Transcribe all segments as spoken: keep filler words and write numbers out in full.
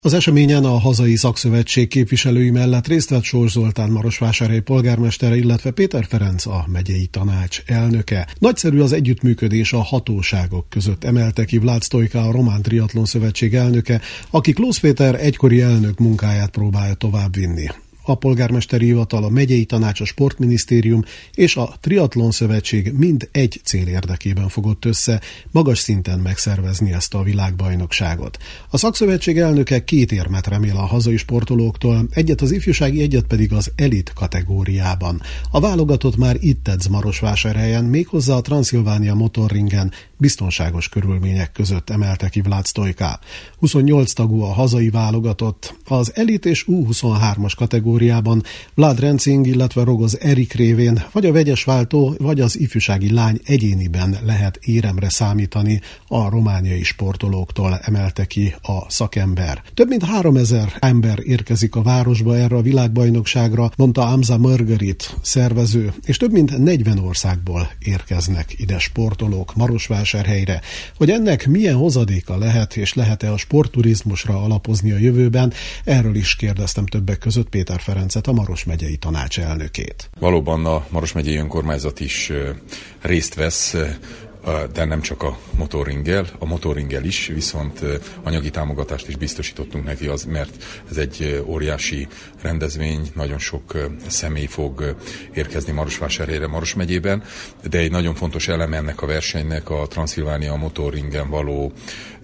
Az eseményen a hazai szakszövetség képviselői mellett részt vett Sors Zoltán marosvásárhelyi polgármestere, illetve Péter Ferenc, a megyei tanács elnöke. Nagyszerű az együttműködés a hatóságok között, emelte ki Vlad Stojka, a Román Triatlon Szövetség elnöke, aki Klósz Péter egykori elnök munkáját próbálja továbbvinni. A polgármesteri hivatal, a megyei tanács, a sportminisztérium és a Triatlon Szövetség mind egy cél érdekében fogott össze, magas szinten megszervezni ezt a világbajnokságot. A szakszövetség elnöke két érmet remél a hazai sportolóktól, egyet az ifjúsági, egyet pedig az elit kategóriában. A válogatott már itt edz Marosvásárhelyen, méghozzá a Transzilvánia motorringen, biztonságos körülmények között, emelte ki Vlad Stojka. huszonnyolc tagú a hazai válogatott. Az elit és U huszonhármas kategóriában Vlad Rencing, illetve Rogoz Erik révén vagy a vegyes váltó, vagy az ifjúsági lány egyéniben lehet éremre számítani a romániai sportolóktól, emelte ki a szakember. Több mint háromezer ember érkezik a városba erre a világbajnokságra, mondta Amza Margarit, szervező, és több mint negyven országból érkeznek ide sportolók Marosvásárhelyre. Hogy ennek milyen hozadéka lehet, és lehet-e a sportturizmusra alapozni a jövőben, erről is kérdeztem többek között Péter Ferencet, a Maros megyei tanács elnökét. Valóban a Maros megyei önkormányzat is részt vesz, de nem csak a motorringgel, a motorringgel is, viszont anyagi támogatást is biztosítottunk neki, az, mert ez egy óriási rendezvény, nagyon sok személy fog érkezni Marosvásárhelyre, Maros megyében, de egy nagyon fontos eleme ennek a versenynek a Transzilvánia motorringen való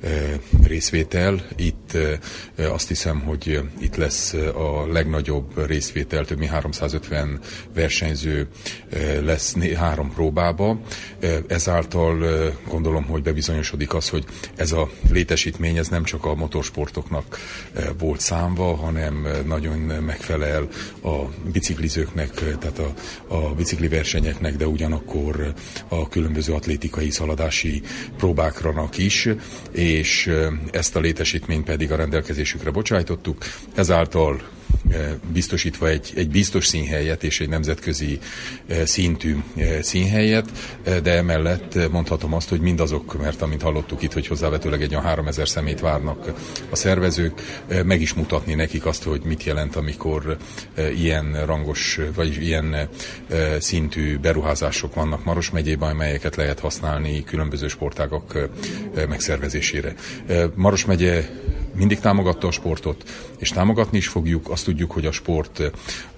részvétel. Itt azt hiszem, hogy itt lesz a legnagyobb részvétel, több mint háromszázötven versenyző lesz három próbába. Ezáltal gondolom, hogy bebizonyosodik az, hogy ez a létesítmény ez nem csak a motorsportoknak volt számva, hanem nagyon megfelel a biciklizőknek, tehát a, a bicikli versenyeknek, de ugyanakkor a különböző atlétikai szaladási próbáknak is, és ezt a létesítményt pedig a rendelkezésükre bocsájtottuk. Ezáltal biztosítva egy, egy biztos színhelyet és egy nemzetközi szintű színhelyet, de emellett mondhatom azt, hogy mindazok, mert amint hallottuk itt, hogy hozzávetőleg egy olyan háromezer személyt várnak a szervezők, meg is mutatni nekik azt, hogy mit jelent, amikor ilyen rangos, vagy ilyen szintű beruházások vannak Maros megyében, amelyeket lehet használni különböző sportágak megszervezésére. Maros megye mindig támogatta a sportot, és támogatni is fogjuk. Azt tudjuk, hogy a sport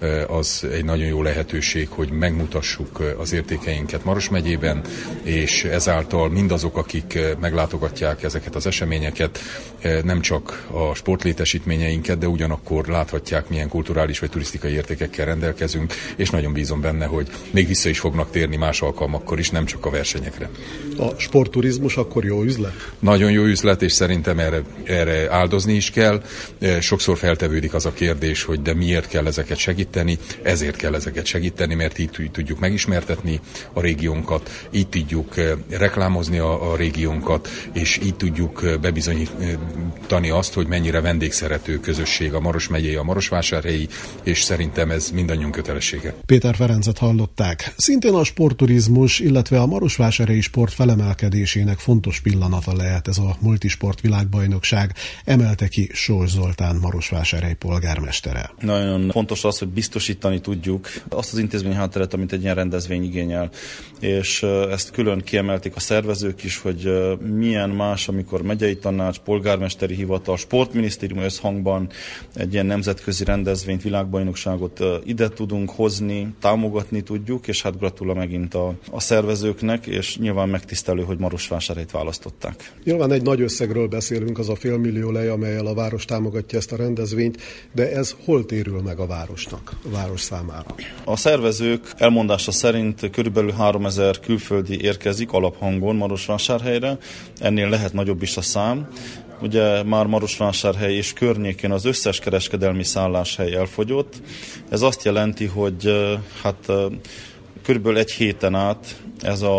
az egy nagyon jó lehetőség, hogy megmutassuk az értékeinket Maros megyében, és ezáltal mindazok, akik meglátogatják ezeket az eseményeket, nem csak a sportlétesítményeinket, de ugyanakkor láthatják, milyen kulturális vagy turisztikai értékekkel rendelkezünk, és nagyon bízom benne, hogy még vissza is fognak térni más alkalmakkor is, nem csak a versenyekre. A sportturizmus akkor jó üzlet? Nagyon jó üzlet, és szerintem erre, erre áldozni is kell. Sokszor feltevődik az a kérdés, hogy de miért kell ezeket segíteni? Ezért kell ezeket segíteni, mert így tudjuk megismertetni a régiónkat, így tudjuk reklámozni a, a régiónkat, és így tudjuk bebizonyítani azt, hogy mennyire vendégszerető közösség a Maros megyei, a marosvásárhelyi, és szerintem ez mindannyiunk kötelessége. Péter Ferencet hallották. Szintén a sportturizmus, illetve a marosvásárhelyi sport felemelkedésének fontos pillanata lehet ez a multisport világbajnokság, emelte ki Sors Zoltán Marosvásárhely polgármestere. Nagyon fontos az, hogy biztosítani tudjuk azt az intézmény hátteret, amit egy ilyen rendezvény igényel. És ezt külön kiemelték a szervezők is, hogy milyen más, amikor megyei tanács, polgármesteri hivatal, sportminisztérium összhangban egy ilyen nemzetközi rendezvényt, világbajnokságot ide tudunk hozni, támogatni tudjuk, és hát gratulál megint a, a szervezőknek, és nyilván megtisztelő, hogy Marosvásárhelyt választották. Nyilván egy nagy összegről beszélünk, az a félmillió lej, amellyel a város támogatja ezt a rendezvényt, de ez hol térül meg a városnak, a város számára? A szervezők elmondása szerint körülbelül háromezer külföldi érkezik alaphangon Marosvásárhelyre, ennél lehet nagyobb is a szám. Ugye már Marosvásárhely és környékén az összes kereskedelmi szálláshely elfogyott. Ez azt jelenti, hogy hát körülbelül egy héten át ez a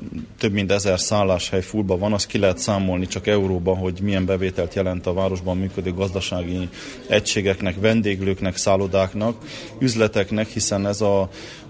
több mint ezer szálláshely fullba van, az ki lehet számolni csak euróban, hogy milyen bevételt jelent a városban működő gazdasági egységeknek, vendéglőknek, szállodáknak, üzleteknek, hiszen ez a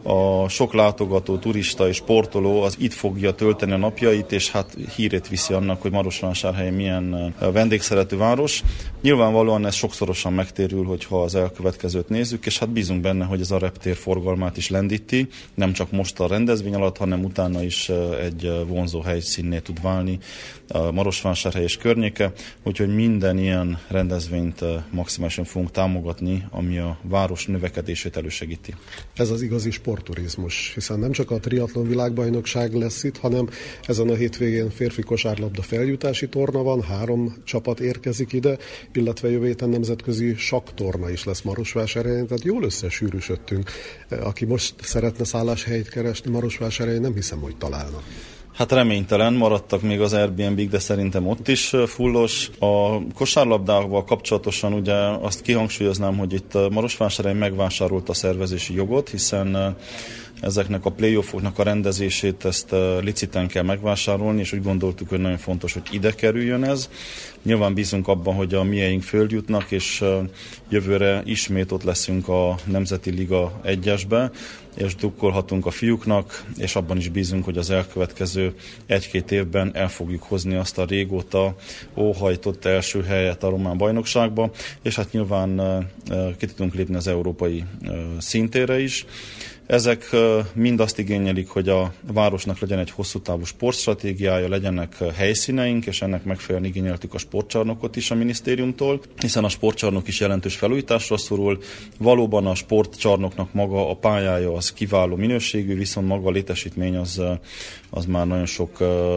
A sok látogató, turista és sportoló az itt fogja tölteni a napjait, és hát hírét viszi annak, hogy Marosvásárhely milyen vendégszerető város. Nyilvánvalóan ez sokszorosan megtérül, hogyha az elkövetkezőt nézzük, és hát bízunk benne, hogy ez a reptér forgalmát is lendíti, nem csak most a rendezvény alatt, hanem utána is egy vonzó helyszínné tud válni a Marosvásárhely és környéke, úgyhogy minden ilyen rendezvényt maximálisan fogunk támogatni, ami a város növekedését elősegíti. Ez az igazi sportturizmus, hiszen nem csak a triatlon világbajnokság lesz itt, hanem ezen a hétvégén férfi kosárlabda feljutási torna van, három csapat érkezik ide, illetve jövő héten nemzetközi sakktorna is lesz Marosvásárhelyen, tehát jól összesűrűsödtünk. Aki most szeretne szálláshelyet keresni Marosvásárhelyen, nem hiszem, hogy találna. Hát reménytelen, maradtak még az Airbnb-k, de szerintem ott is fullos. A kosárlabdával kapcsolatosan ugye azt kihangsúlyoznám, hogy itt Marosvásárhely megvásárolta a szervezési jogot, hiszen ezeknek a playoffoknak a rendezését ezt liciten kell megvásárolni, és úgy gondoltuk, hogy nagyon fontos, hogy ide kerüljön ez. Nyilván bízunk abban, hogy a mieink följutnak, és jövőre ismét ott leszünk a Nemzeti Liga egyesbe, és drukkolhatunk a fiúknak, és abban is bízunk, hogy az elkövetkező egy-két évben el fogjuk hozni azt a régóta óhajtott első helyet a román bajnokságba, és hát nyilván ki tudunk lépni az európai szintére is. Ezek mind azt igényelik, hogy a városnak legyen egy hosszú távú sportstratégiája, legyenek helyszíneink, és ennek megfelelően igényeltük a sportcsarnokot is a minisztériumtól, hiszen a sportcsarnok is jelentős felújításra szorul. Valóban a sportcsarnoknak maga a pályája az kiváló minőségű, viszont maga a létesítmény az, az már nagyon sok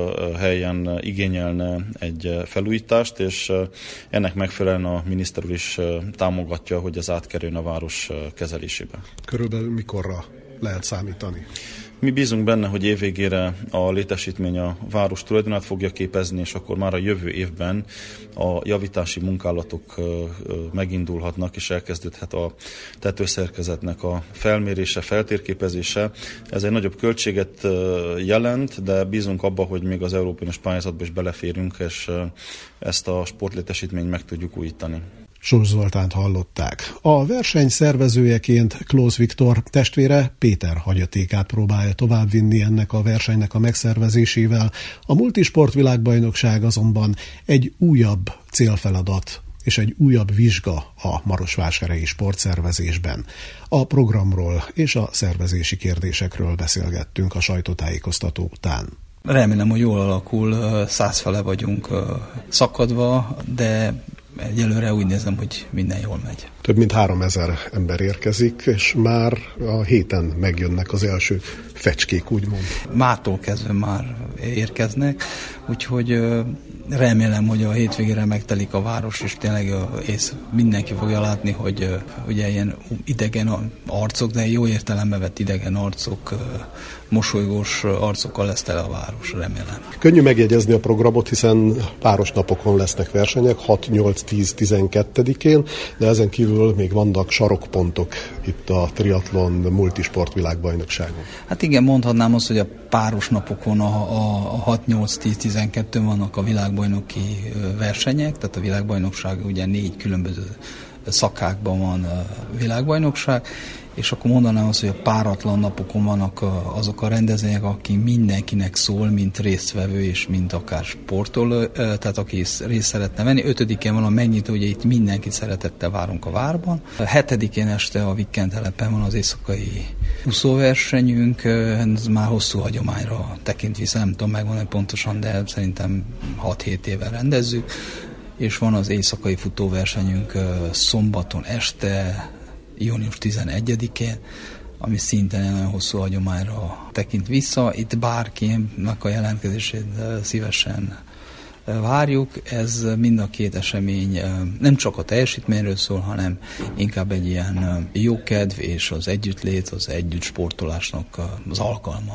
helyen igényelne egy felújítást, és ennek megfelelően a miniszter úr is támogatja, hogy ez átkerüljön a város kezelésébe. Körülbelül mikorra lehet számítani? Mi bízunk benne, hogy évvégére a létesítmény a város tulajdonát fogja képezni, és akkor már a jövő évben a javítási munkálatok megindulhatnak, és elkezdődhet a tetőszerkezetnek a felmérése, feltérképezése. Ez egy nagyobb költséget jelent, de bízunk abba, hogy még az európai pályázatba is beleférünk, és ezt a sportlétesítményt meg tudjuk újítani. Sós Zoltánt hallották. A verseny szervezőjeként Klósz Viktor testvére Péter hagyatékát próbálja továbbvinni ennek a versenynek a megszervezésével. A multisport világbajnokság azonban egy újabb célfeladat és egy újabb vizsga a marosvásárhelyi sportszervezésben. A programról és a szervezési kérdésekről beszélgettünk a sajtótájékoztató után. Remélem, hogy jól alakul, százfele vagyunk szakadva, de egyelőre úgy nézem, hogy minden jól megy. Több mint háromezer ember érkezik, és már a héten megjönnek az első fecskék, úgymond. Mától kezdve már érkeznek, úgyhogy remélem, hogy a hétvégére megtelik a város, és tényleg és mindenki fogja látni, hogy ugye ilyen idegen arcok, de jó értelembe vett idegen arcok, mosolygós arcokkal lesz tele a város, remélem. Könnyű megjegyezni a programot, hiszen páros napokon lesznek versenyek, hat, nyolc, tíz, tizenkettedikén, de ezen kívül még vannak sarokpontok itt a triatlon multisport világbajnokságon. Hát igen, mondhatnám azt, hogy a páros napokon a, a, a hat, nyolc, tíz, tizenkettő vannak a világbajnoki versenyek, tehát a világbajnokság ugye négy különböző szakákban van a világbajnokság, és akkor mondanám azt, hogy a páratlan napokon vannak azok a rendezvények, aki mindenkinek szól, mint résztvevő és mint akár sportoló, tehát aki részt szeretne venni. Ötödikén van a megnyitó, ugye itt mindenkit szeretettel várunk a várban. A hetedikén este a Viken telepen van az éjszakai úszóversenyünk, ez már hosszú hagyományra tekint vissza, nem tudom megmondani pontosan, de szerintem hat-hét éve rendezzük. És van az éjszakai futóversenyünk szombaton este, június tizenegyedikén, ami szintén nagyon hosszú hagyományra tekint vissza. Itt bárkinek a jelentkezését szívesen várjuk. Ez mind a két esemény nem csak a teljesítményről szól, hanem inkább egy ilyen jókedv és az együttlét, az együtt sportolásnak az alkalma.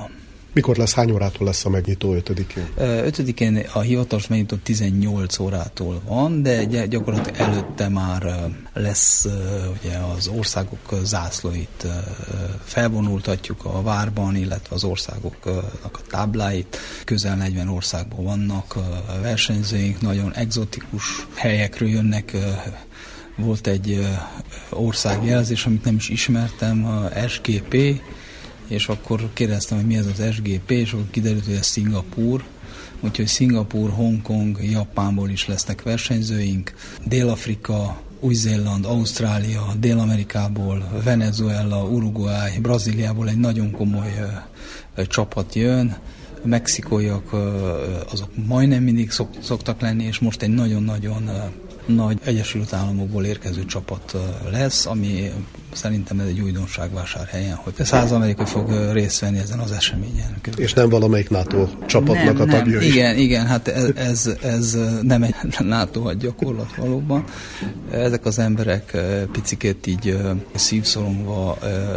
Mikor lesz, hány órától lesz a megnyitó ötödikén? ötödikén a hivatalos megnyitó tizennyolc órától van, de gyakorlatilag előtte már lesz ugye az országok zászlóit felvonultatjuk a várban, illetve az országoknak a tábláit. Közel negyven országból vannak versenyzőink, nagyon egzotikus helyekről jönnek. Volt egy országjelzés, amit nem is ismertem, a es gé pé, és akkor kérdeztem, hogy mi ez az es gé pé, és akkor kiderült, hogy ez Szingapúr. Úgyhogy Szingapúr, Hongkong, Japánból is lesznek versenyzőink, Dél-Afrika, Új-Zéland, Ausztrália, Dél-Amerikából, Venezuela, Uruguay, Brazíliából egy nagyon komoly ö, csapat jön. A mexikóiak ö, azok majdnem mindig szok, szoktak lenni, és most egy nagyon-nagyon ö, nagy Egyesült Államokból érkező csapat lesz, ami szerintem ez egy újdonság Vásárhelyen, hogy száz amerikai fog részt venni ezen az eseményen. És nem valamelyik NATO csapatnak nem, a tagja nem. is. Igen, igen, hát ez, ez, ez nem egy NATO gyakorlat valóban. Ezek az emberek picikét így szívszorongva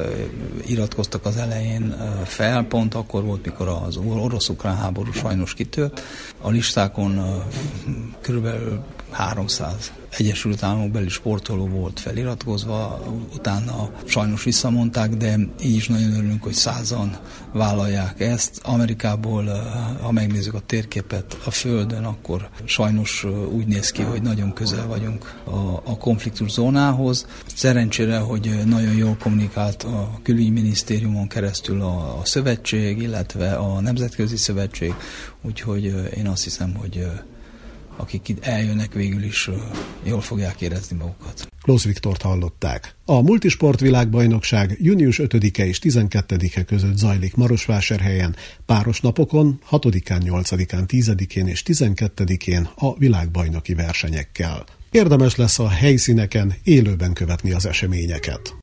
iratkoztak az elején fel, pont akkor volt, mikor az orosz-ukrán háború sajnos kitört. A listákon körülbelül háromszáz Egyesült Államokbeli sportoló volt feliratkozva, utána sajnos visszamondták, de így is nagyon örülünk, hogy százan vállalják ezt. Amerikából, ha megnézzük a térképet a Földön, akkor sajnos úgy néz ki, hogy nagyon közel vagyunk a, a konfliktus zónához. Szerencsére, hogy nagyon jól kommunikált a külügyminisztériumon keresztül a, a szövetség, illetve a Nemzetközi Szövetség, úgyhogy én azt hiszem, hogy akik itt eljönnek, végül is jól fogják érezni magukat. Klósz Viktort hallották. A multisport világbajnokság június ötödike és tizenkettedike között zajlik Marosvásárhelyen, páros napokon, hatodikán, nyolcadikán, tízedikén és tizenkettedikén a világbajnoki versenyekkel. Érdemes lesz a helyszíneken élőben követni az eseményeket.